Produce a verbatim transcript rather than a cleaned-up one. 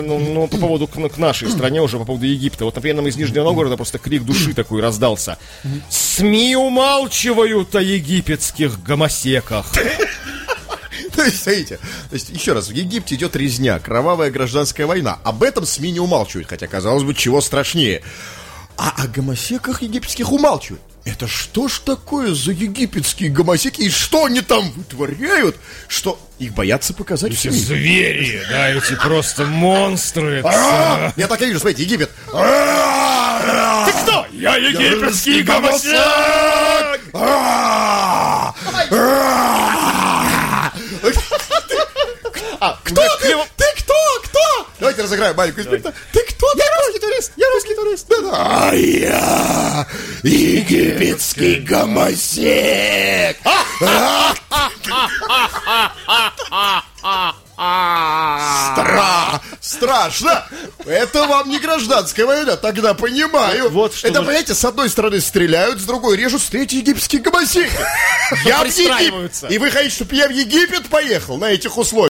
Ну, ну, по поводу к, к нашей стране уже, по поводу Египта. Вот, например, нам из Нижнего Новгорода просто крик души такой раздался. СМИ умалчивают о египетских гомосеках. То есть, смотрите, то есть, еще раз, в Египте идет резня, кровавая гражданская война. Об этом СМИ не умалчивают, хотя, казалось бы, чего страшнее. А о гомосеках египетских умалчивают. Это что ж такое за египетские гомосеки? И что они там вытворяют? Что их боятся показать в Эти СМИ? звери, да, эти просто монстры. А-а-а! Я так и вижу, смотрите, Египет. А-а-а! Ты кто? Я египетский гомосек! А-а-а! А, кто ты? Ты кто? Кто? Давайте разыграем маленькую спектакль. Ты кто? Я русский турист. Я русский турист. Да-да. А я египетский гомосек. Стра... Страшно! Это вам не гражданская война, тогда понимаю. Вот что это, вы... понимаете, с одной стороны стреляют, с другой режут, с третьей египетские гомосеки. Я в Египет. И вы хотите, чтобы я в Египет поехал на этих условиях?